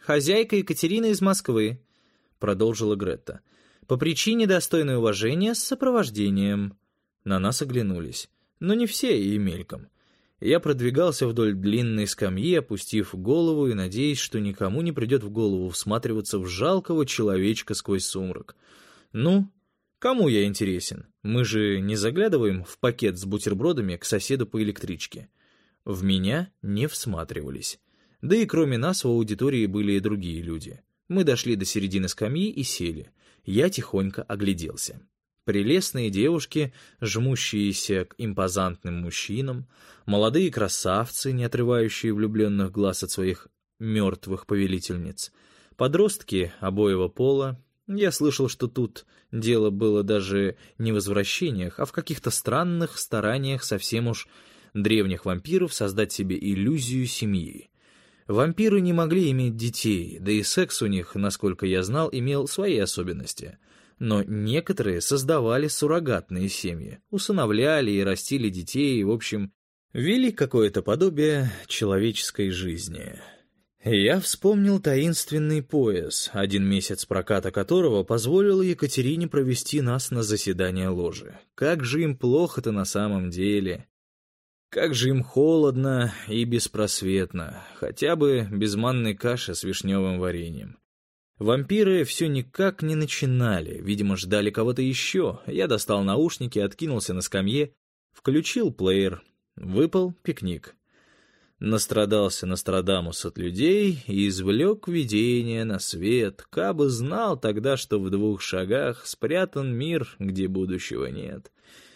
хозяйка Екатерина из Москвы», — продолжила Гретта. «По причине достойной уважения с сопровождением». На нас оглянулись, но не все и мельком. Я продвигался вдоль длинной скамьи, опустив голову и надеясь, что никому не придет в голову всматриваться в жалкого человечка сквозь сумрак. Ну, кому я интересен? Мы же не заглядываем в пакет с бутербродами к соседу по электричке. В меня не всматривались. Да и кроме нас в аудитории были и другие люди. Мы дошли до середины скамьи и сели. Я тихонько огляделся. Прелестные девушки, жмущиеся к импозантным мужчинам, молодые красавцы, не отрывающие влюбленных глаз от своих мертвых повелительниц, подростки обоего пола. Я слышал, что тут дело было даже не в извращениях, а в каких-то странных стараниях совсем уж древних вампиров создать себе иллюзию семьи. Вампиры не могли иметь детей, да и секс у них, насколько я знал, имел свои особенности. Но некоторые создавали суррогатные семьи, усыновляли и растили детей, и, в общем, вели какое-то подобие человеческой жизни. Я вспомнил таинственный пояс, 1 месяц проката которого позволил Екатерине провести нас на заседание ложи. Как же им плохо-то на самом деле! Как же им холодно и беспросветно, хотя бы без манной каши с вишневым вареньем. Вампиры все никак не начинали, видимо, ждали кого-то еще. Я достал наушники, откинулся на скамье, включил плеер. Выпал пикник. Настрадался Нострадамус от людей и извлек видение на свет, кабы знал тогда, что в 2 шагах спрятан мир, где будущего нет.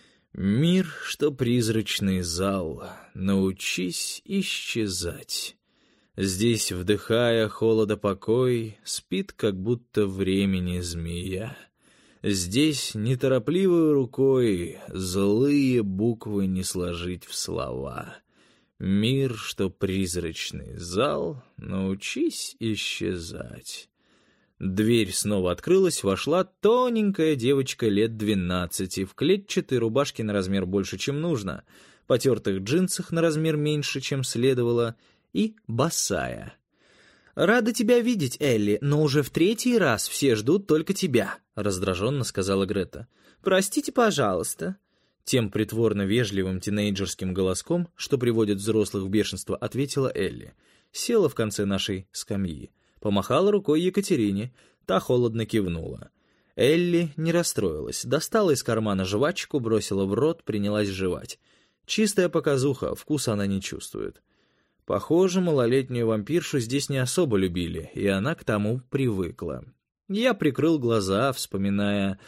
Мир, что призрачный зал, научись исчезать. Здесь, вдыхая холода покой, спит, как будто времени змея. Здесь неторопливой рукой злые буквы не сложить в слова. Мир, что призрачный зал, научись исчезать. Дверь снова открылась, вошла тоненькая девочка лет 12 в клетчатой рубашке на размер больше, чем нужно, потертых джинсах на размер меньше, чем следовало, и босая. «Рада тебя видеть, Элли, но уже в 3-й раз все ждут только тебя», — раздраженно сказала Гретта. «Простите, пожалуйста». Тем притворно вежливым тинейджерским голоском, что приводит взрослых в бешенство, ответила Элли. Села в конце нашей скамьи. Помахала рукой Екатерине, та холодно кивнула. Элли не расстроилась, достала из кармана жвачку, бросила в рот, принялась жевать. Чистая показуха, вкуса она не чувствует. Похоже, малолетнюю вампиршу здесь не особо любили, и она к тому привыкла. Я прикрыл глаза, вспоминая...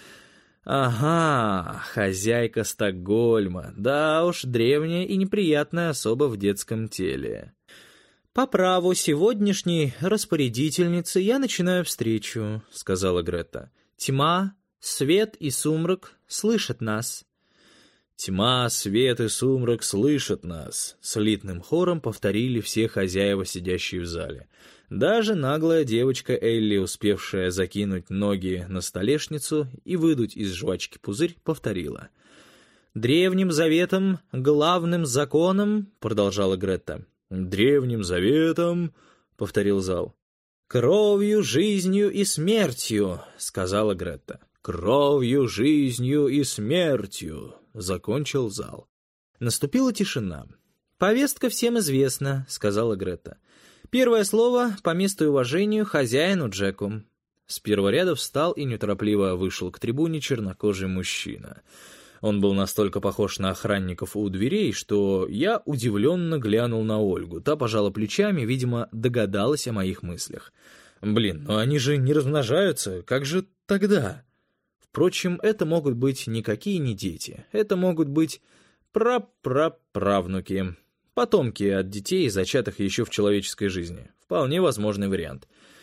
Ага, хозяйка Стокгольма, да уж, древняя и неприятная особа в детском теле. «По праву сегодняшней распорядительницы я начинаю встречу», — сказала Гретта. «Тьма, свет и сумрак слышат нас». «Тьма, свет и сумрак слышат нас», — слитным хором повторили все хозяева, сидящие в зале. Даже наглая девочка Элли, успевшая закинуть ноги на столешницу и выдуть из жвачки пузырь, повторила. «Древним заветом, главным законом», — продолжала Гретта. «Древним заветом», — повторил зал. «Кровью, жизнью и смертью», — сказала Гретта. «Кровью, жизнью и смертью», — закончил зал. Наступила тишина. «Повестка всем известна», — сказала Гретта. «Первое слово по месту и уважению хозяину Джеку». С первого ряда встал и неторопливо вышел к трибуне чернокожий мужчина. Он был настолько похож на охранников у дверей, что я удивленно глянул на Ольгу. Та пожала плечами, видимо, догадалась о моих мыслях. «Блин, но они же не размножаются, как же тогда?» Впрочем, это могут быть никакие не дети. Это могут быть прапраправнуки. Потомки от детей, зачатых еще в человеческой жизни. Вполне возможный вариант.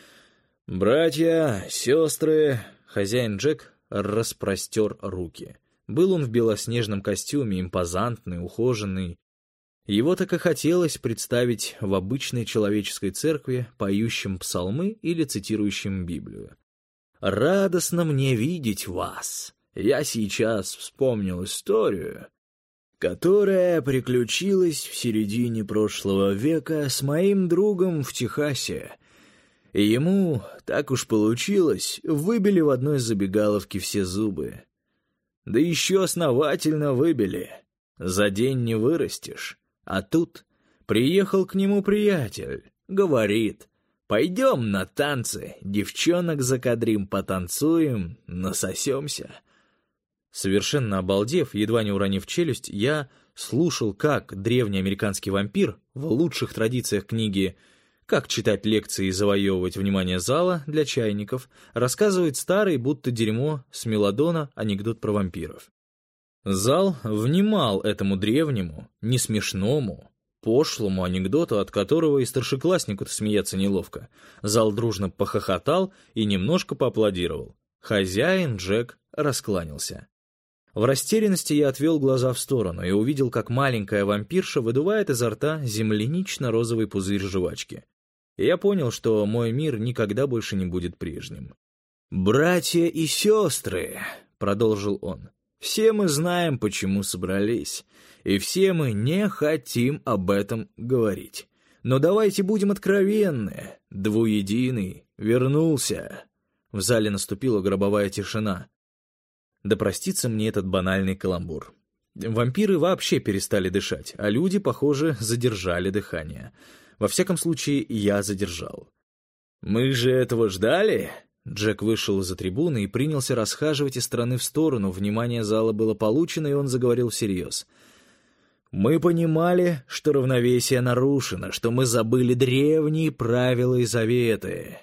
«Братья, сестры...» Хозяин Джек распростер руки. Был он в белоснежном костюме, импозантный, ухоженный. Его так и хотелось представить в обычной человеческой церкви, поющим псалмы или цитирующим Библию. «Радостно мне видеть вас. Я сейчас вспомнил историю, которая приключилась в середине прошлого века с моим другом в Техасе. И ему, так уж получилось, выбили в одной забегаловке все зубы. Да еще основательно выбили. За день не вырастешь. А тут приехал к нему приятель, говорит: «Пойдем на танцы, девчонок закадрим, потанцуем, насосемся». Совершенно обалдев, едва не уронив челюсть, я слушал, как древний американский вампир в лучших традициях книги «Как читать лекции и завоевывать внимание зала» для чайников рассказывает старый, будто дерьмо, с Мелодона анекдот про вампиров. Зал внимал этому древнему, не смешному, пошлому анекдоту, от которого и старшекласснику-то смеяться неловко. Зал дружно похохотал и немножко поаплодировал. Хозяин Джек раскланялся. В растерянности я отвел глаза в сторону и увидел, как маленькая вампирша выдувает изо рта землянично-розовый пузырь жвачки. И я понял, что мой мир никогда больше не будет прежним. «Братья и сестры», — продолжил он, — «все мы знаем, почему собрались, и все мы не хотим об этом говорить. Но давайте будем откровенны. Двуединый вернулся». В зале наступила гробовая тишина. Да простится мне этот банальный каламбур. Вампиры вообще перестали дышать, а люди, похоже, задержали дыхание. Во всяком случае, я задержал. «Мы же этого ждали?» Джек вышел из-за трибуны и принялся расхаживать из стороны в сторону. Внимание зала было получено, и он заговорил всерьез. «Мы понимали, что равновесие нарушено, что мы забыли древние правила и заветы».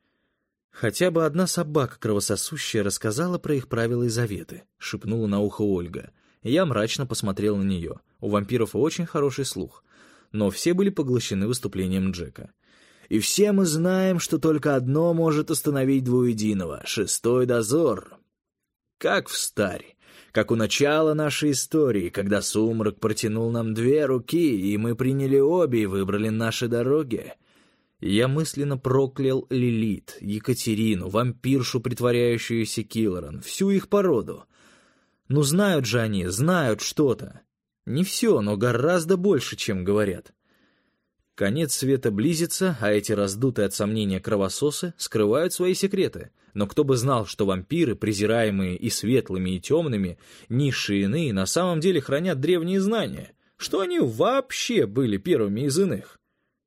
«Хотя бы одна собака кровососущая рассказала про их правила и заветы», — шепнула на ухо Ольга. Я мрачно посмотрел на нее. У вампиров очень хороший слух. Но все были поглощены выступлением Джека. «И все мы знаем, что только одно может остановить двуединого — шестой дозор. Как встарь, как у начала нашей истории, когда сумрак протянул нам две руки, и мы приняли обе и выбрали наши дороги». Я мысленно проклял Лилит, Екатерину, вампиршу, притворяющуюся Киллоран, всю их породу. Ну знают же они, знают что-то. Не все, но гораздо больше, чем говорят. Конец света близится, а эти раздутые от сомнения кровососы скрывают свои секреты. Но кто бы знал, что вампиры, презираемые и светлыми, и темными, низшие иные, на самом деле хранят древние знания, что они вообще были первыми из иных.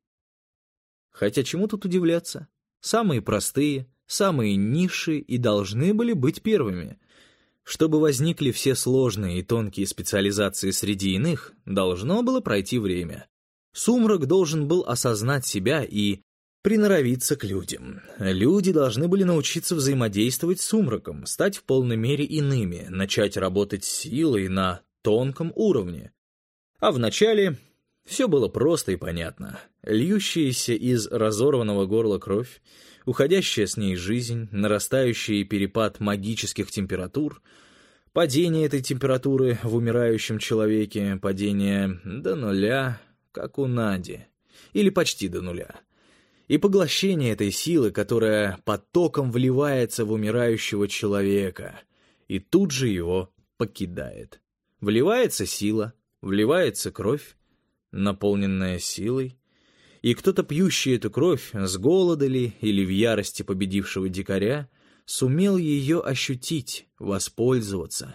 Хотя чему тут удивляться? Самые простые, самые низшие и должны были быть первыми. Чтобы возникли все сложные и тонкие специализации среди иных, должно было пройти время. Сумрак должен был осознать себя и приноровиться к людям. Люди должны были научиться взаимодействовать с сумраком, стать в полной мере иными, начать работать с силой на тонком уровне. А вначале все было просто и понятно. Льющаяся из разорванного горла кровь, уходящая с ней жизнь, нарастающий перепад магических температур, падение этой температуры в умирающем человеке, падение до нуля, как у Нади, или почти до нуля, и поглощение этой силы, которая потоком вливается в умирающего человека и тут же его покидает. Вливается сила, вливается кровь, наполненная силой, и кто-то, пьющий эту кровь, с голода ли или в ярости победившего дикаря, сумел ее ощутить, воспользоваться,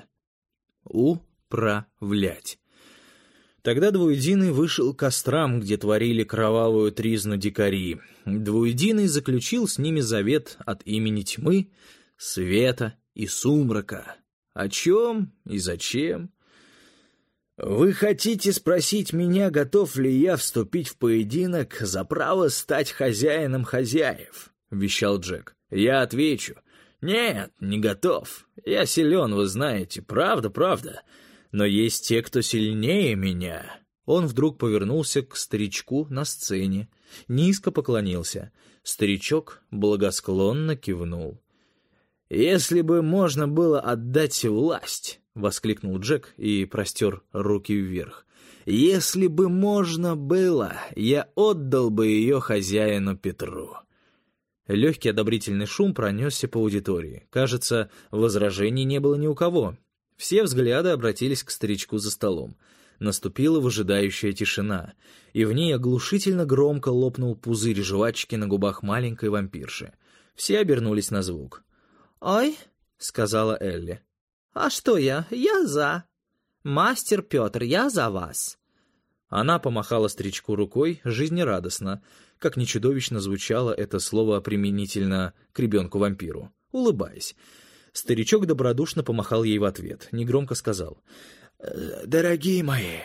управлять. Тогда Двуединый вышел к кострам, где творили кровавую тризну дикари. Двуединый заключил с ними завет от имени тьмы, света и сумрака. О чем и зачем? «Вы хотите спросить меня, готов ли я вступить в поединок за право стать хозяином хозяев?» — вещал Джек. «Я отвечу: нет, не готов. Я силен, вы знаете, правда, правда. Но есть те, кто сильнее меня». Он вдруг повернулся к старичку на сцене, низко поклонился. Старичок благосклонно кивнул. «Если бы можно было отдать власть», — воскликнул Джек и простер руки вверх, «если бы можно было, я отдал бы ее хозяину Петру». Легкий одобрительный шум пронесся по аудитории. Кажется, возражений не было ни у кого. Все взгляды обратились к старичку за столом. Наступила выжидающая тишина, и в ней оглушительно громко лопнул пузырь жвачки на губах маленькой вампирши. Все обернулись на звук. «Ой», — сказала Элли. «А что я? Я за. Мастер Петр, я за вас». Она помахала старичку рукой жизнерадостно, как ни чудовищно звучало это слово применительно к ребенку-вампиру, улыбаясь. Старичок добродушно помахал ей в ответ, негромко сказал: «Дорогие мои,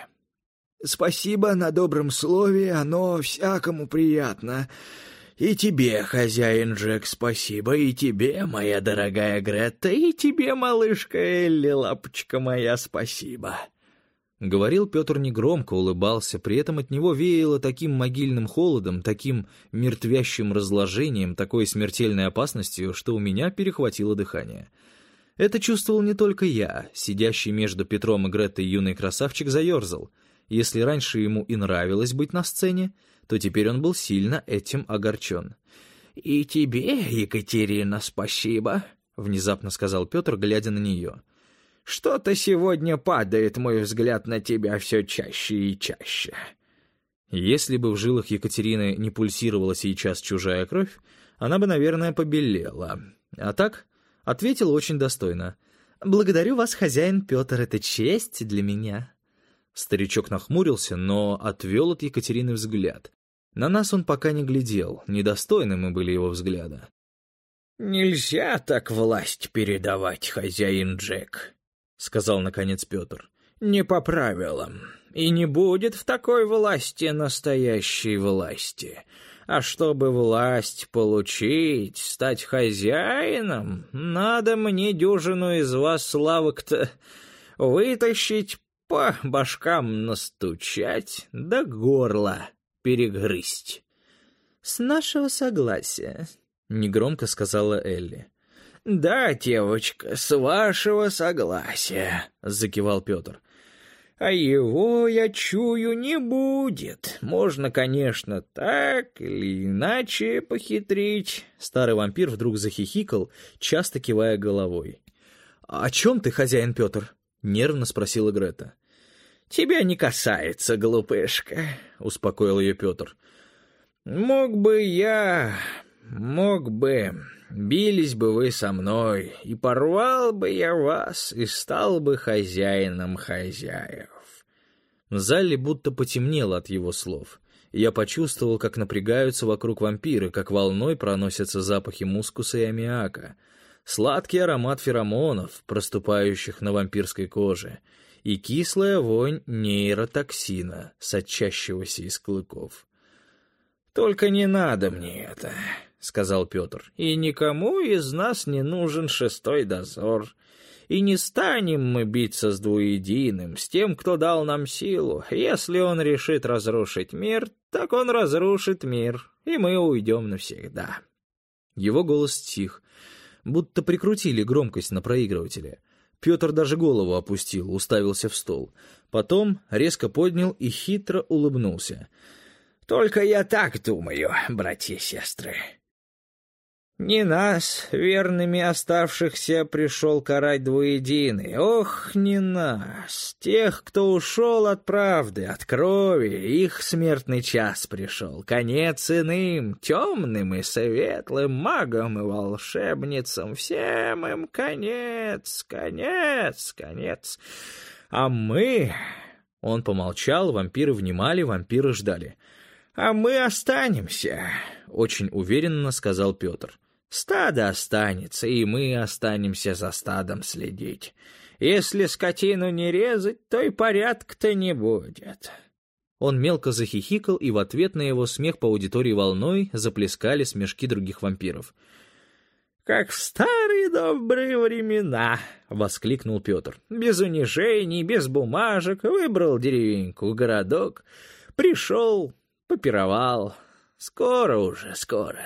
спасибо на добром слове, оно всякому приятно. И тебе, хозяин Джек, спасибо, и тебе, моя дорогая Гретта, и тебе, малышка Элли, лапочка моя, спасибо». Говорил Петр негромко, улыбался, при этом от него веяло таким могильным холодом, таким мертвящим разложением, такой смертельной опасностью, что у меня перехватило дыхание. Это чувствовал не только я. Сидящий между Петром и Греттой юный красавчик заерзал. Если раньше ему и нравилось быть на сцене, то теперь он был сильно этим огорчен. «И тебе, Екатерина, спасибо», — внезапно сказал Петр, глядя на нее. «Что-то сегодня падает мой взгляд на тебя все чаще и чаще». Если бы в жилах Екатерины не пульсировала сейчас чужая кровь, она бы, наверное, побелела. А так ответила очень достойно. «Благодарю вас, хозяин Петр, это честь для меня». Старичок нахмурился, но отвел от Екатерины взгляд. На нас он пока не глядел, недостойны мы были его взгляда. «Нельзя так власть передавать, хозяин Джек», — сказал наконец Петр. «Не по правилам. И не будет в такой власти настоящей власти. А чтобы власть получить, стать хозяином, надо мне дюжину из вас славок-то вытащить, по башкам настучать, да горло перегрызть». «С нашего согласия», — негромко сказала Элли. «Да, девочка, с вашего согласия», — закивал Петр. «А его, я чую, не будет. Можно, конечно, так или иначе похитрить». Старый вампир вдруг захихикал, часто кивая головой. «О чем ты, хозяин Петр?» — нервно спросила Гретта. «Тебя не касается, глупышка», — успокоил ее Петр. «Мог бы, бились бы вы со мной, и порвал бы я вас, и стал бы хозяином хозяев». В зале будто потемнело от его слов. Я почувствовал, как напрягаются вокруг вампиры, как волной проносятся запахи мускуса и аммиака, сладкий аромат феромонов, проступающих на вампирской коже, и кислая вонь нейротоксина, сочащегося из клыков. «Только не надо мне это», — сказал Петр, — «и никому из нас не нужен шестой дозор. И не станем мы биться с двуединым, с тем, кто дал нам силу. Если он решит разрушить мир, так он разрушит мир, и мы уйдем навсегда». Его голос стих, будто прикрутили громкость на проигрывателе. Петр даже голову опустил, уставился в стол. Потом резко поднял и хитро улыбнулся. «Только я так думаю, братья и сестры. Не нас, верными оставшихся, пришел карать двуединый. Ох, не нас. Тех, кто ушел от правды, от крови, их смертный час пришел. Конец иным, темным и светлым, магам и волшебницам. Всем им конец, конец, конец. А мы...» Он помолчал, вампиры внимали, вампиры ждали. «А мы останемся», — очень уверенно сказал Петр. «Стадо останется, и мы останемся за стадом следить. Если скотину не резать, то и порядка-то не будет». Он мелко захихикал, и в ответ на его смех по аудитории волной заплескали смешки других вампиров. «Как в старые добрые времена», — воскликнул Петр. «Без унижений, без бумажек, выбрал деревеньку, городок, пришел, попировал. Скоро уже, скоро».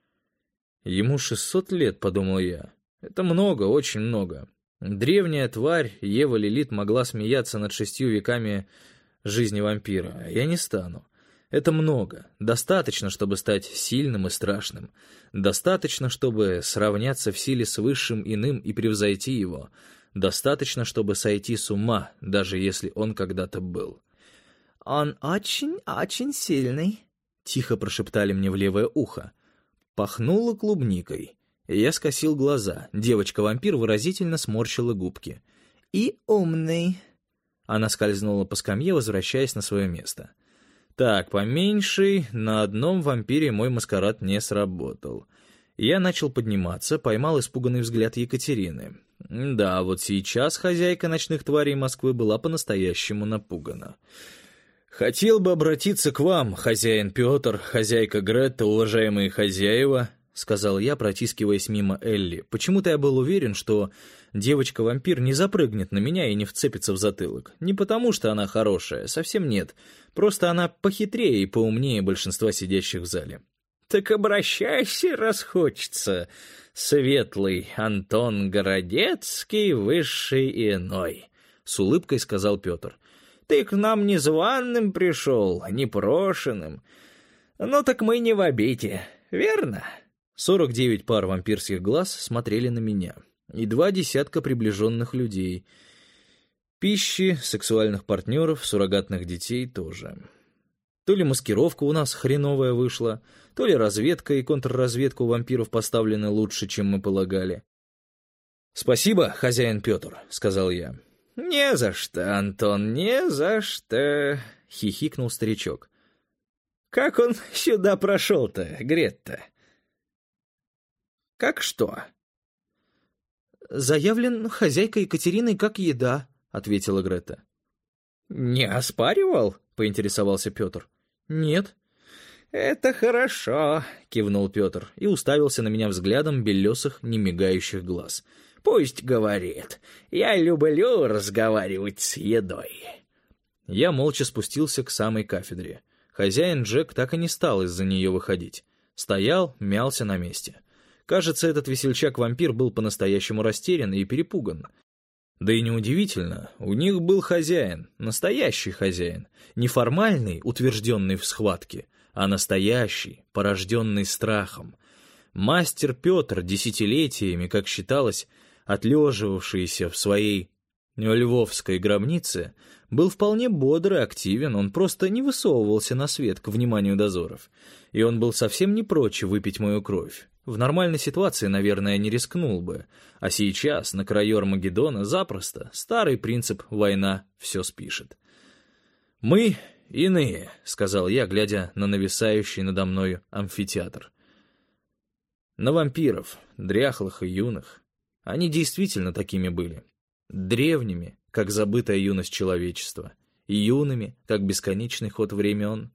«Ему 600 лет», — подумал я. «Это много, очень много». Древняя тварь, Ева Лилит, могла смеяться над 6 веками жизни вампира. Я не стану. Это много. Достаточно, чтобы стать сильным и страшным. Достаточно, чтобы сравняться в силе с высшим иным и превзойти его. Достаточно, чтобы сойти с ума, даже если он когда-то был. «Он очень-очень сильный», — тихо прошептали мне в левое ухо. Пахнуло клубникой. Я скосил глаза. Девочка-вампир выразительно сморщила губки. «И умный». Она скользнула по скамье, возвращаясь на свое место. Так, по меньшей, на одном вампире мой маскарад не сработал. Я начал подниматься, поймал испуганный взгляд Екатерины. Да, вот сейчас хозяйка ночных тварей Москвы была по-настоящему напугана. «Хотел бы обратиться к вам, хозяин Петр, хозяйка Гретта, уважаемые хозяева», — сказал я, протискиваясь мимо Элли. Почему-то я был уверен, что девочка-вампир не запрыгнет на меня и не вцепится в затылок. Не потому, что она хорошая, совсем нет. Просто она похитрее и поумнее большинства сидящих в зале. «Так обращайся, раз хочется, светлый Антон Городецкий, высший и иной», — с улыбкой сказал Петр. «Ты к нам незваным пришел, непрошенным. Ну так мы не в обиде, верно?» 49 пар вампирских глаз смотрели на меня, и 20 приближенных людей. Пищи, сексуальных партнеров, суррогатных детей тоже. То ли маскировка у нас хреновая вышла, то ли разведка и контрразведка у вампиров поставлены лучше, чем мы полагали. «Спасибо, хозяин Петр», — сказал я. «Не за что, Антон, не за что», — хихикнул старичок. «Как он сюда прошел-то, Гретта?» «Как что?» «Заявлен хозяйкой Екатериной как еда», — ответила Гретта. «Не оспаривал?» — поинтересовался Петр. «Нет». «Это хорошо», — кивнул Петр и уставился на меня взглядом белесых, немигающих глаз. «Пусть говорит. Я люблю разговаривать с едой». Я молча спустился к самой кафедре. Хозяин Джек так и не стал из-за нее выходить. Стоял, мялся на месте. Кажется, этот весельчак-вампир был по-настоящему растерян и перепуган. Да и неудивительно, у них был хозяин, настоящий хозяин, не формальный, утвержденный в схватке, а настоящий, порожденный страхом. Мастер Петр, десятилетиями, как считалось, отлеживавшийся в своей львовской гробнице, был вполне бодр и активен, он просто не высовывался на свет к вниманию дозоров. И он был совсем не прочь выпить мою кровь. В нормальной ситуации, наверное, не рискнул бы. А сейчас, на краю Армагеддона, запросто. Старый принцип «война все спишет». «Мы иные», — сказал я, глядя на нависающий надо мною амфитеатр. На вампиров, дряхлых и юных. Они действительно такими были. Древними, как забытая юность человечества, и юными, как бесконечный ход времен.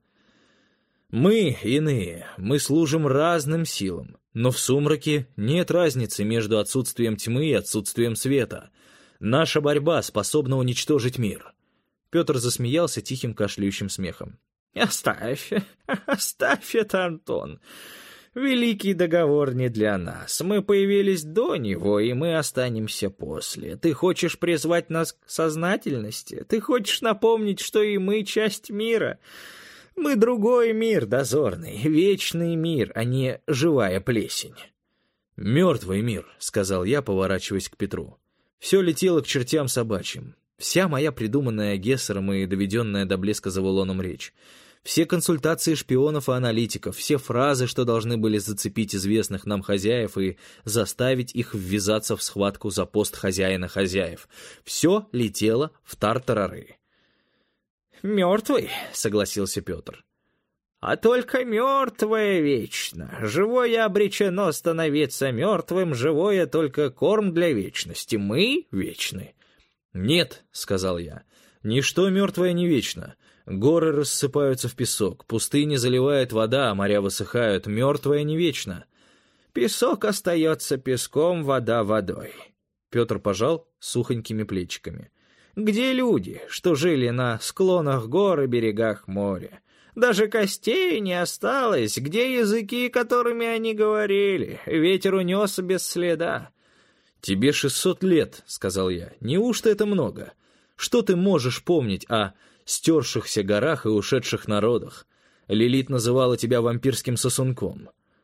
Мы иные, мы служим разным силам, но в сумраке нет разницы между отсутствием тьмы и отсутствием света. Наша борьба способна уничтожить мир. Петр засмеялся тихим кашляющим смехом. «Оставь это, Антон. Великий договор не для нас. Мы появились до него, и мы останемся после. Ты хочешь призвать нас к сознательности? Ты хочешь напомнить, что и мы часть мира? Мы другой мир, дозорный, вечный мир, а не живая плесень». «Мертвый мир», — сказал я, поворачиваясь к Петру. Все летело к чертям собачьим. Вся моя придуманная Гессером и доведенная до блеска Завулоном речь. Все консультации шпионов и аналитиков, все фразы, что должны были зацепить известных нам хозяев и заставить их ввязаться в схватку за пост хозяина хозяев. Все летело в тартарары. «Мертвый», — согласился Петр. «А только мертвое вечно. Живое обречено становиться мертвым, живое только корм для вечности. Мы вечны». «Нет», — сказал я, — «ничто мертвое не вечно. Горы рассыпаются в песок, пустыни заливает вода, а моря высыхают, мертвое не вечно». «Песок остается песком, вода водой». Петр пожал сухонькими плечиками. «Где люди, что жили на склонах гор и берегах моря? Даже костей не осталось. Где языки, которыми они говорили? Ветер унес без следа». «Тебе 600 лет», — сказал я. «Неужто это много? Что ты можешь помнить о стершихся горах и ушедших народах? Лилит называла тебя вампирским сосунком».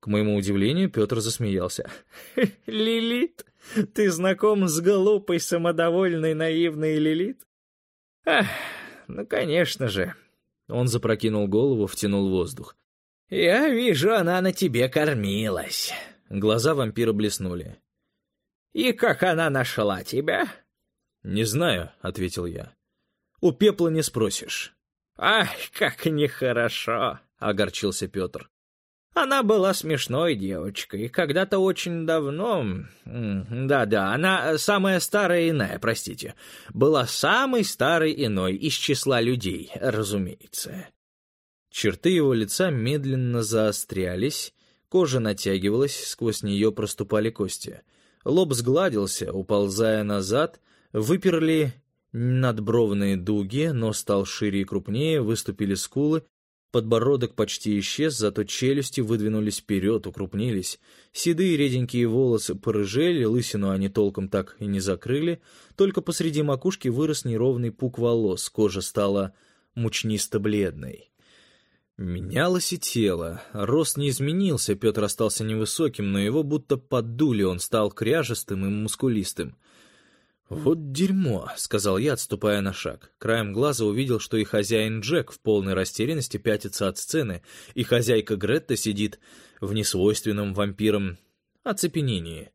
К моему удивлению, Петр засмеялся. «Лилит? Ты знаком с глупой, самодовольной, наивной Лилит?» «Ах, ну, конечно же». Он запрокинул голову, втянул воздух. «Я вижу, она на тебе кормилась». Глаза вампира блеснули. «И как она нашла тебя?» «Не знаю», — ответил я. «У пепла не спросишь». «Ах, как нехорошо», — огорчился Петр. «Она была смешной девочкой, когда-то очень давно... Да-да, она самая старая иная, простите. Была самой старой иной из числа людей, разумеется». Черты его лица медленно заострялись, кожа натягивалась, сквозь нее проступали кости. Лоб сгладился, уползая назад, выперли надбровные дуги, нос стал шире и крупнее, выступили скулы, подбородок почти исчез, зато челюсти выдвинулись вперед, укрупнились. Седые реденькие волосы порыжели, лысину они толком так и не закрыли, только посреди макушки вырос неровный пук волос, кожа стала мучнисто-бледной. Менялось и тело. Рост не изменился, Петр остался невысоким, но его будто поддули, он стал кряжестым и мускулистым. «Вот дерьмо», — сказал я, отступая на шаг. Краем глаза увидел, что и хозяин Джек в полной растерянности пятится от сцены, и хозяйка Гретта сидит в несвойственном вампирам оцепенении.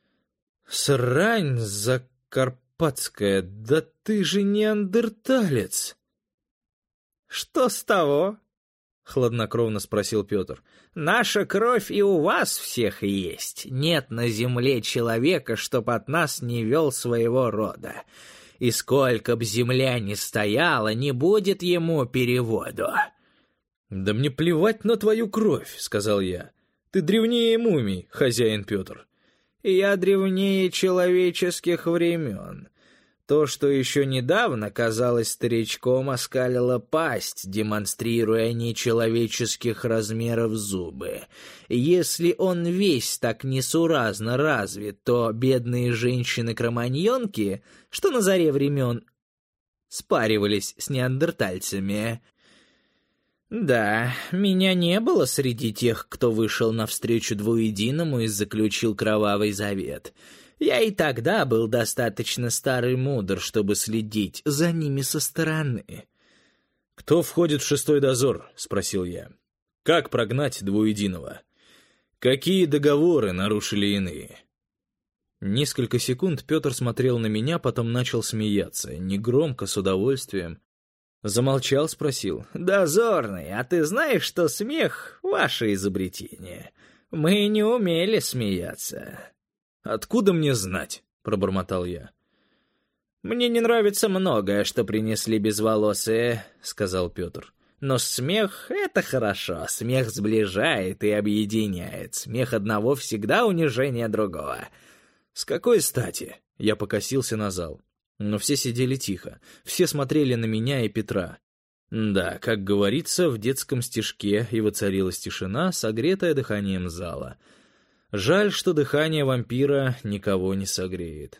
«Срань закарпатская, да ты же неандерталец!» «Что с того?» — хладнокровно спросил Петр. «Наша кровь и у вас всех есть. Нет на земле человека, чтоб от нас не вел своего рода. И сколько б земля ни стояла, не будет ему переводу». «Да мне плевать на твою кровь», — сказал я. «Ты древнее мумий, хозяин Петр». «Я древнее человеческих времен». То, что еще недавно казалось старичком, оскалило пасть, демонстрируя нечеловеческих размеров зубы. Если он весь так несуразно развит, то бедные женщины-кроманьонки, что на заре времен спаривались с неандертальцами... Да, меня не было среди тех, кто вышел навстречу двуединому и заключил кровавый завет. Я и тогда был достаточно стар и мудр, чтобы следить за ними со стороны. «Кто входит в шестой дозор?» — спросил я. «Как прогнать двуединого? Какие договоры нарушили иные?» Несколько секунд Петр смотрел на меня, потом начал смеяться, негромко, с удовольствием. Замолчал, спросил. «Дозорный, а ты знаешь, что смех — ваше изобретение? Мы не умели смеяться». «Откуда мне знать?» — пробормотал я. «Мне не нравится многое, что принесли безволосые», — сказал Петр. «Но смех — это хорошо. Смех сближает и объединяет. Смех одного всегда унижение другого». «С какой стати?» — я покосился на зал. Но все сидели тихо. Все смотрели на меня и Петра. Да, как говорится, в детском стишке и воцарилась тишина, согретая дыханием зала. Жаль, что дыхание вампира никого не согреет.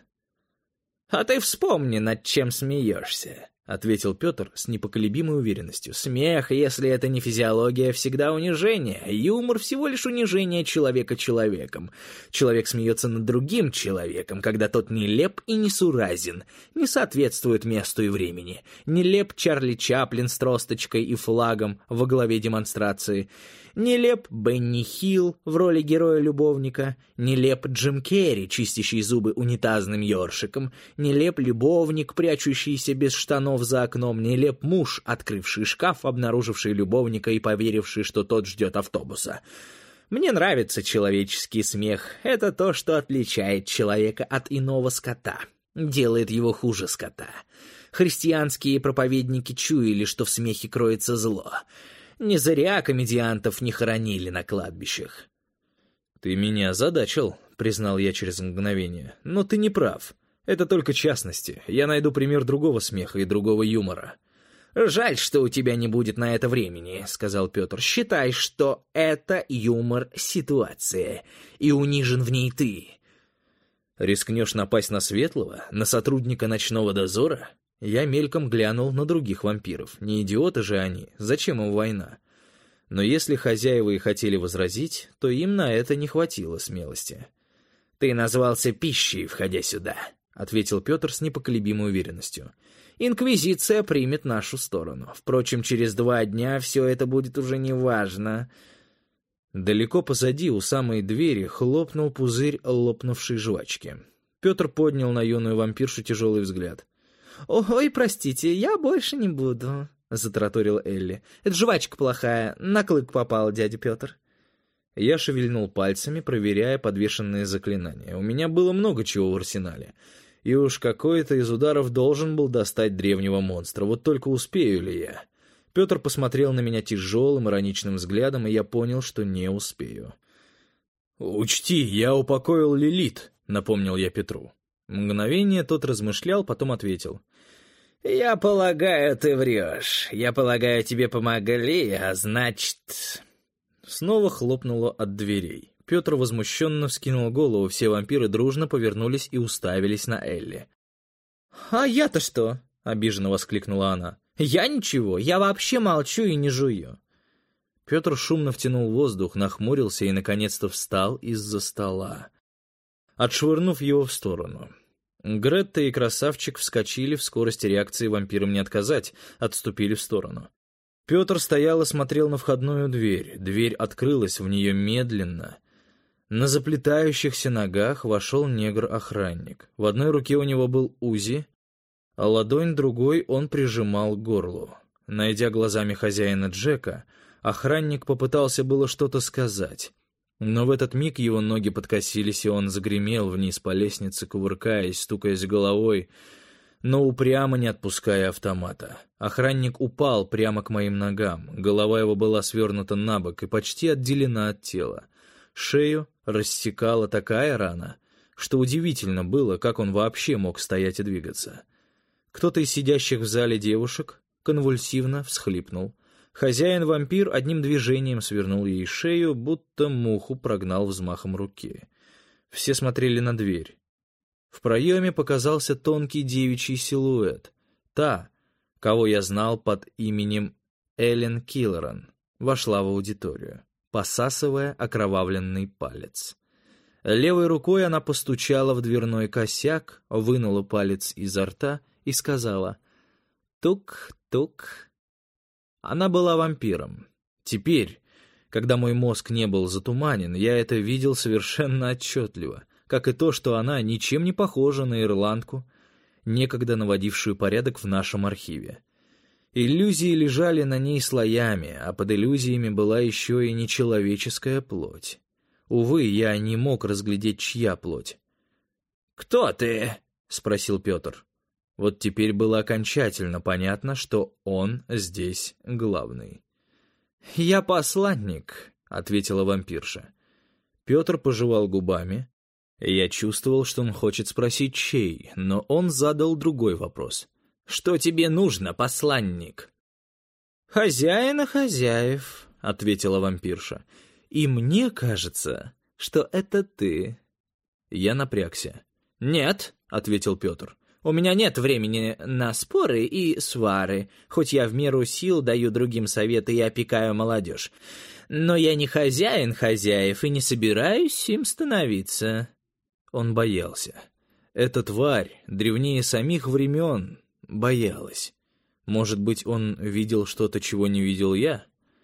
«А ты вспомни, над чем смеешься», — ответил Петр с непоколебимой уверенностью. «Смех, если это не физиология, всегда унижение. Юмор — всего лишь унижение человека человеком. Человек смеется над другим человеком, когда тот нелеп и несуразен, не соответствует месту и времени. Нелеп Чарли Чаплин с тросточкой и флагом во главе демонстрации. Нелеп Бенни Хилл в роли героя-любовника, нелеп Джим Керри, чистящий зубы унитазным ёршиком, нелеп любовник, прячущийся без штанов за окном, нелеп муж, открывший шкаф, обнаруживший любовника и поверивший, что тот ждет автобуса. Мне нравится человеческий смех. Это то, что отличает человека от иного скота, делает его хуже скота. Христианские проповедники чуяли, что в смехе кроется зло. Не зря комедиантов не хоронили на кладбищах. «Ты меня озадачил», — признал я через мгновение. «Но ты не прав. Это только частности. Я найду пример другого смеха и другого юмора». «Жаль, что у тебя не будет на это времени», — сказал Петр. «Считай, что это юмор ситуации, и унижен в ней ты». «Рискнешь напасть на Светлого, на сотрудника ночного дозора?» Я мельком глянул на других вампиров. Не идиоты же они. Зачем им война? Но если хозяева и хотели возразить, то им на это не хватило смелости. «Ты назвался пищей, входя сюда», — ответил Петр с непоколебимой уверенностью. «Инквизиция примет нашу сторону. Впрочем, через 2 дня все это будет уже неважно». Далеко позади, у самой двери, хлопнул пузырь лопнувшей жвачки. Петр поднял на юную вампиршу тяжелый взгляд. «Ой, простите, я больше не буду», — затараторила Элли. «Это жвачка плохая, на клык попала, дядя Петр». Я шевельнул пальцами, проверяя подвешенные заклинания. У меня было много чего в арсенале. И уж какой-то из ударов должен был достать древнего монстра. Вот только успею ли я? Петр посмотрел на меня тяжелым, ироничным взглядом, и я понял, что не успею. «Учти, я упокоил Лилит», — напомнил я Петру. Мгновение тот размышлял, потом ответил. «Я полагаю, ты врешь. Я полагаю, тебе помогли, а значит...» Снова хлопнуло от дверей. Петр возмущенно вскинул голову, все вампиры дружно повернулись и уставились на Элли. «А я-то что?» — обиженно воскликнула она. «Я ничего, я вообще молчу и не жую». Петр шумно втянул воздух, нахмурился и, наконец-то, встал из-за стола, отшвырнув его в сторону. Гретта и Красавчик вскочили, в скорости реакции вампирам не отказать, отступили в сторону. Петр стоял и смотрел на входную дверь. Дверь открылась в нее медленно. На заплетающихся ногах вошел негр-охранник. В одной руке у него был Узи, а ладонь другой он прижимал к горлу. Найдя глазами хозяина Джека, охранник попытался было что-то сказать. Но в этот миг его ноги подкосились, и он загремел вниз по лестнице, кувыркаясь, стукаясь головой, но упрямо не отпуская автомата. Охранник упал прямо к моим ногам. Голова его была свернута на бок и почти отделена от тела. Шею рассекала такая рана, что удивительно было, как он вообще мог стоять и двигаться. Кто-то из сидящих в зале девушек конвульсивно всхлипнул. Хозяин-вампир одним движением свернул ей шею, будто муху прогнал взмахом руки. Все смотрели на дверь. В проеме показался тонкий девичий силуэт. Та, кого я знал под именем Эллен Киллоран, вошла в аудиторию, посасывая окровавленный палец. Левой рукой она постучала в дверной косяк, вынула палец изо рта и сказала «Тук-тук». Она была вампиром. Теперь, когда мой мозг не был затуманен, я это видел совершенно отчетливо, как и то, что она ничем не похожа на ирландку, некогда наводившую порядок в нашем архиве. Иллюзии лежали на ней слоями, а под иллюзиями была еще и нечеловеческая плоть. Увы, я не мог разглядеть, чья плоть. «Кто ты?» — спросил Петр. Вот теперь было окончательно понятно, что он здесь главный. «Я посланник», — ответила вампирша. Петр пожевал губами. Я чувствовал, что он хочет спросить, чей, но он задал другой вопрос. «Что тебе нужно, посланник?» «Хозяина хозяев», — ответила вампирша. «И мне кажется, что это ты». Я напрягся. «Нет», — ответил Петр. «У меня нет времени на споры и свары, хоть я в меру сил даю другим советы и опекаю молодежь. Но я не хозяин хозяев и не собираюсь им становиться». Он боялся. Эта тварь, древнее самих времен, боялась. Может быть, он видел что-то, чего не видел я?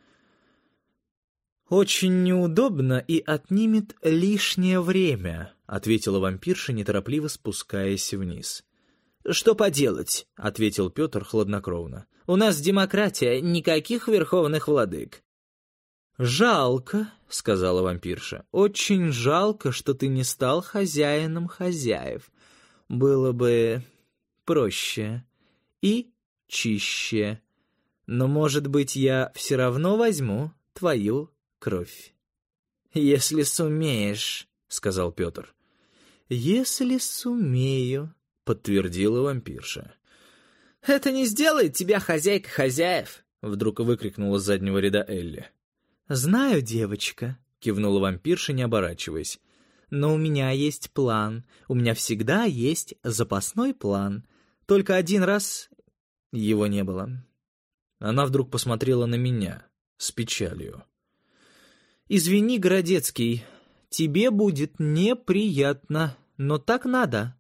«Очень неудобно и отнимет лишнее время», — ответила вампирша, неторопливо спускаясь вниз. «Что поделать?» — ответил Петр хладнокровно. «У нас демократия, никаких верховных владык». «Жалко», — сказала вампирша, — «очень жалко, что ты не стал хозяином хозяев. Было бы проще и чище. Но, может быть, я все равно возьму твою кровь». «Если сумеешь», — сказал Петр. «Если сумею», — подтвердила вампирша. «Это не сделает тебя хозяйкой хозяев», — вдруг выкрикнула с заднего ряда Элли. «Знаю, девочка», — кивнула вампирша, не оборачиваясь. «Но у меня есть план. У меня всегда есть запасной план. Только один раз его не было». Она вдруг посмотрела на меня. с печалью. «Извини, Городецкий, тебе будет неприятно, но так надо».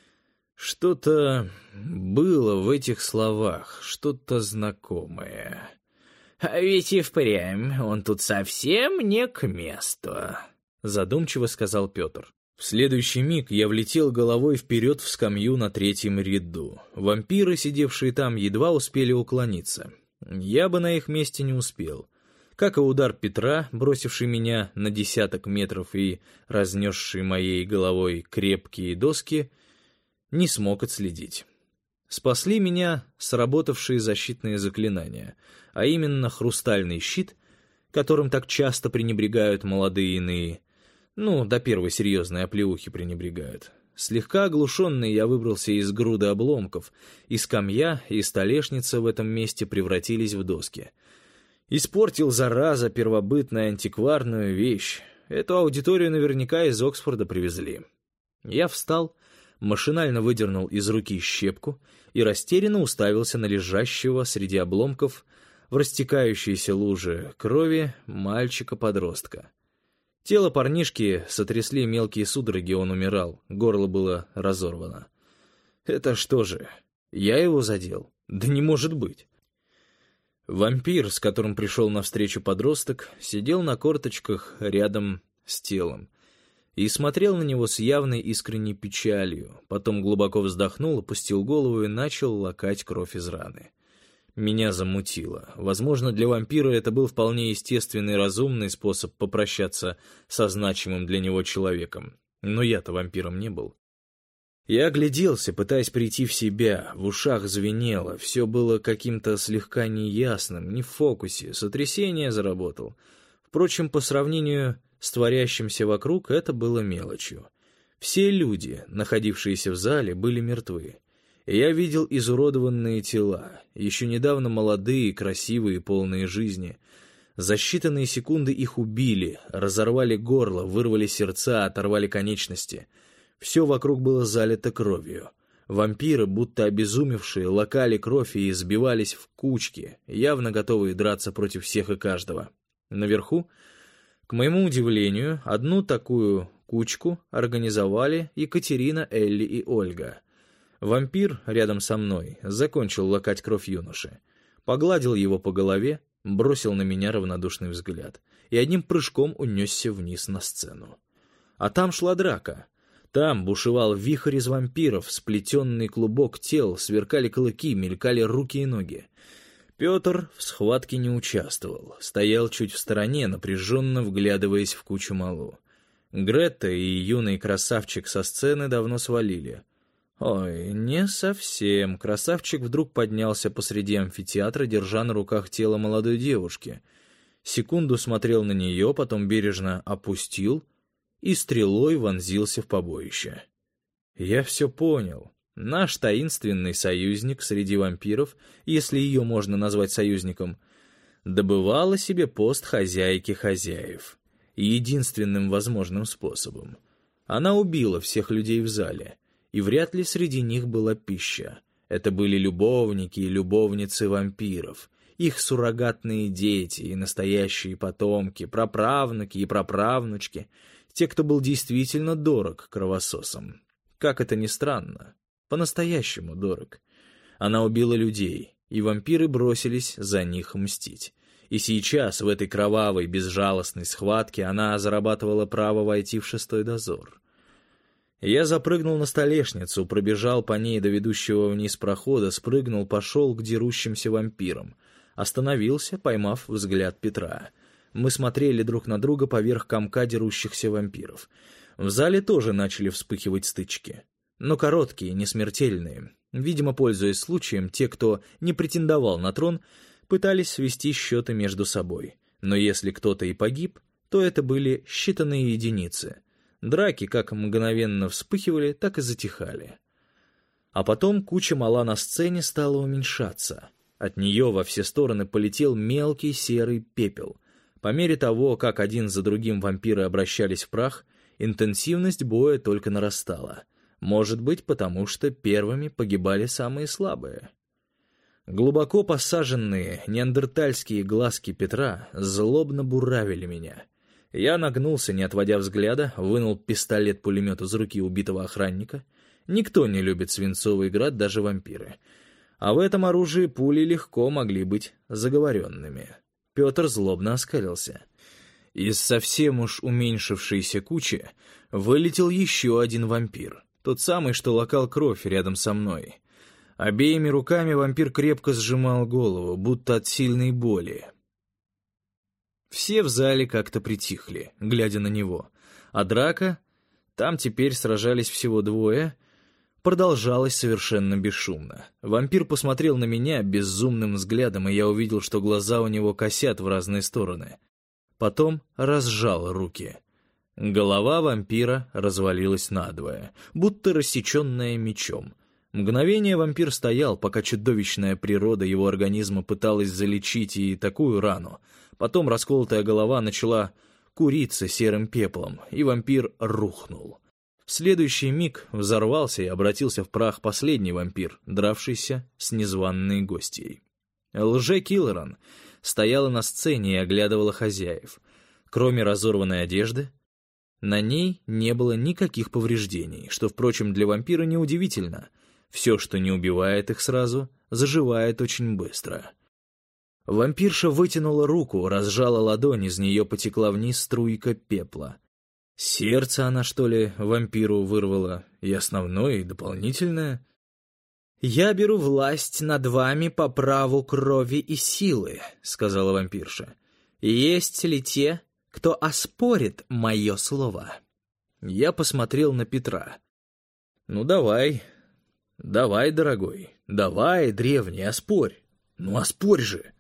Что-то было в этих словах, что-то знакомое. «А ведь и впрямь он тут совсем не к месту», — задумчиво сказал Петр. В следующий миг я влетел головой вперед в скамью на третьем ряду. Вампиры, сидевшие там, едва успели уклониться. Я бы на их месте не успел. Как и удар Петра, бросивший меня на десяток метров и разнесший моей головой крепкие доски, не смог отследить. Спасли меня сработавшие защитные заклинания, а именно хрустальный щит, которым так часто пренебрегают молодые иные, до первой серьезной оплеухи пренебрегают. Слегка оглушенный я выбрался из груды обломков, и скамья, и столешница в этом месте превратились в доски. Испортил, зараза, первобытную антикварную вещь. Эту аудиторию наверняка из Оксфорда привезли. Я встал, машинально выдернул из руки щепку и растерянно уставился на лежащего среди обломков в растекающейся луже крови мальчика-подростка. Тело парнишки сотрясли мелкие судороги, он умирал, горло было разорвано. Это что же, я его задел? Да не может быть. Вампир, с которым пришел навстречу подросток, сидел на корточках рядом с телом и смотрел на него с явной искренней печалью, потом глубоко вздохнул, опустил голову и начал лакать кровь из раны. Меня замутило. Возможно, для вампира это был вполне естественный и разумный способ попрощаться со значимым для него человеком. Но я-то вампиром не был. Я огляделся, пытаясь прийти в себя, в ушах звенело, все было каким-то слегка неясным, не в фокусе, сотрясение заработал. Впрочем, по сравнению с творящимся вокруг, это было мелочью. Все люди, находившиеся в зале, были мертвы. Я видел изуродованные тела, еще недавно молодые, красивые, полные жизни. За считанные секунды их убили, разорвали горло, вырвали сердца, оторвали конечности. Все вокруг было залито кровью. Вампиры, будто обезумевшие, лакали кровь и сбивались в кучки, явно готовые драться против всех и каждого. Наверху, к моему удивлению, одну такую кучку организовали Екатерина, Элли и Ольга. Вампир рядом со мной закончил лакать кровь юноши, погладил его по голове, бросил на меня равнодушный взгляд и одним прыжком унесся вниз на сцену. А там шла драка. Там бушевал вихрь из вампиров, сплетенный клубок тел, сверкали клыки, мелькали руки и ноги. Петр в схватке не участвовал, стоял чуть в стороне, напряженно вглядываясь в кучу малу. Гретта и юный красавчик со сцены давно свалили. Ой, не совсем. Красавчик вдруг поднялся посреди амфитеатра, держа на руках тело молодой девушки. Секунду смотрел на нее, потом бережно опустил и стрелой вонзился в побоище. Я все понял. Наш таинственный союзник среди вампиров, если ее можно назвать союзником, добывала себе пост хозяйки хозяев. Единственным возможным способом. Она убила всех людей в зале. И вряд ли среди них была пища. Это были любовники и любовницы вампиров, их суррогатные дети и настоящие потомки, праправнуки и праправнучки, те, кто был действительно дорог кровососам. Как это ни странно, по-настоящему дорог. Она убила людей, и вампиры бросились за них мстить. И сейчас, в этой кровавой, безжалостной схватке, она зарабатывала право войти в 6-й дозор. Я запрыгнул на столешницу, пробежал по ней до ведущего вниз прохода, спрыгнул, пошел к дерущимся вампирам. Остановился, поймав взгляд Петра. Мы смотрели друг на друга поверх комка дерущихся вампиров. В зале тоже начали вспыхивать стычки. Но короткие, не смертельные. Видимо, пользуясь случаем, те, кто не претендовал на трон, пытались свести счеты между собой. Но если кто-то и погиб, то это были считанные единицы. Драки как мгновенно вспыхивали, так и затихали. А потом куча мала на сцене стала уменьшаться. От нее во все стороны полетел мелкий серый пепел. По мере того, как один за другим вампиры обращались в прах, интенсивность боя только нарастала. Может быть, потому что первыми погибали самые слабые. Глубоко посаженные неандертальские глазки Петра злобно буравили меня. Я нагнулся, не отводя взгляда, вынул пистолет-пулемет из руки убитого охранника. Никто не любит свинцовый град, даже вампиры. А в этом оружии пули легко могли быть заговоренными. Петр злобно оскалился. Из совсем уж уменьшившейся кучи вылетел еще один вампир. Тот самый, что лакал кровь рядом со мной. Обеими руками вампир крепко сжимал голову, будто от сильной боли. Все в зале как-то притихли, глядя на него. А драка, там теперь сражались всего двое, продолжалась совершенно бесшумно. Вампир посмотрел на меня безумным взглядом, и я увидел, что глаза у него косят в разные стороны. Потом разжал руки. Голова вампира развалилась надвое, будто рассеченная мечом. Мгновение вампир стоял, пока чудовищная природа его организма пыталась залечить и такую рану. Потом расколотая голова начала куриться серым пеплом, и вампир рухнул. В следующий миг взорвался и обратился в прах последний вампир, дравшийся с незваной гостьей. Лже-Киллоран стояла на сцене и оглядывала хозяев. Кроме разорванной одежды, на ней не было никаких повреждений, что, впрочем, для вампира неудивительно. Все, что не убивает их сразу, заживает очень быстро. Вампирша вытянула руку, разжала ладонь, из нее потекла вниз струйка пепла. Сердце она, что ли, вампиру вырвала, и основное, и дополнительное. «Я беру власть над вами по праву крови и силы», — сказала вампирша. «Есть ли те, кто оспорит мое слово?» Я посмотрел на Петра. «Ну, давай, дорогой, давай, древний, оспорь. Ну, оспорь же!»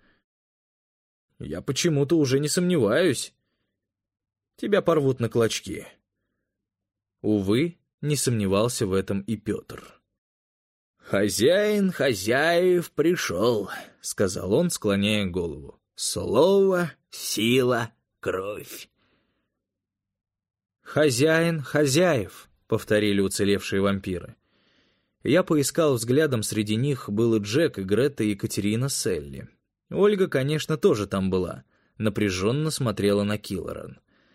«Я почему-то уже не сомневаюсь. Тебя порвут на клочки». Увы, не сомневался в этом и Петр. «Хозяин хозяев пришел», — сказал он, склоняя голову. «Слово, сила, кровь». «Хозяин хозяев», — повторили уцелевшие вампиры. Я поискал взглядом, среди них был и Джек, и Гретта, и Екатерина Селли. Ольга, конечно, тоже там была, напряженно смотрела на Киллоран.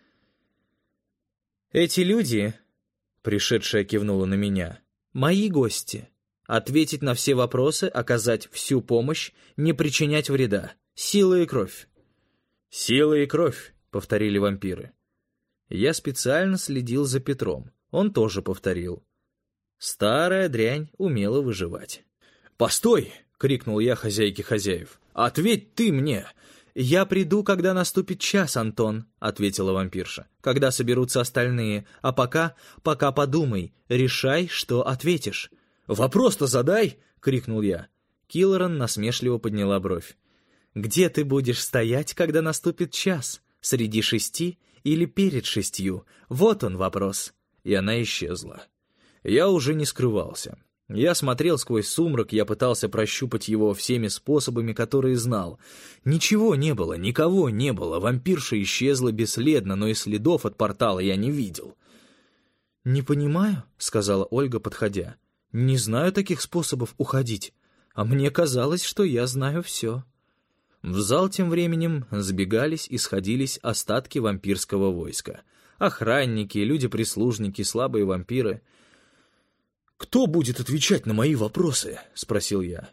«Эти люди», — пришедшая кивнула на меня, — «мои гости. Ответить на все вопросы, оказать всю помощь, не причинять вреда. Сила и кровь». «Сила и кровь», — повторили вампиры. Я специально следил за Петром. Он тоже повторил. Старая дрянь умела выживать. «Постой!» — крикнул я хозяйке хозяев. «Ответь ты мне!» «Я приду, когда наступит час, Антон», — ответила вампирша, «когда соберутся остальные. А пока подумай, решай, что ответишь». «Вопрос-то задай!» — крикнул я. Киллоран насмешливо подняла бровь. «Где ты будешь стоять, когда наступит час? Среди 6 или перед 6? Вот он вопрос». И она исчезла. Я уже не скрывался. Я смотрел сквозь сумрак, я пытался прощупать его всеми способами, которые знал. Ничего не было, никого не было, вампирша исчезла бесследно, но и следов от портала я не видел. «Не понимаю», — сказала Ольга, подходя. «Не знаю таких способов уходить, а мне казалось, что я знаю все». В зал тем временем сбегались и сходились остатки вампирского войска. Охранники, люди-прислужники, слабые вампиры. «Кто будет отвечать на мои вопросы?» — спросил я.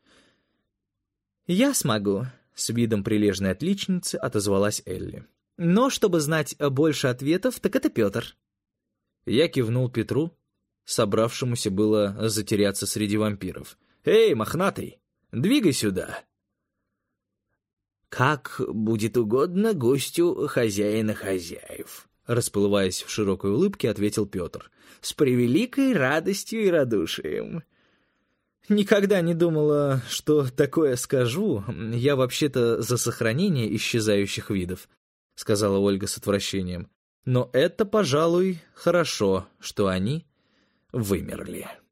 «Я смогу», — с видом прилежной отличницы отозвалась Элли. «Но чтобы знать больше ответов, так это Петр». Я кивнул Петру, собравшемуся было затеряться среди вампиров. «Эй, мохнатый, двигай сюда!» «Как будет угодно гостю хозяина хозяев», — расплываясь в широкой улыбке, ответил Петр. «С превеликой радостью и радушием». «Никогда не думала, что такое скажу. Я вообще-то за сохранение исчезающих видов», — сказала Ольга с отвращением. «Но это, пожалуй, хорошо, что они вымерли».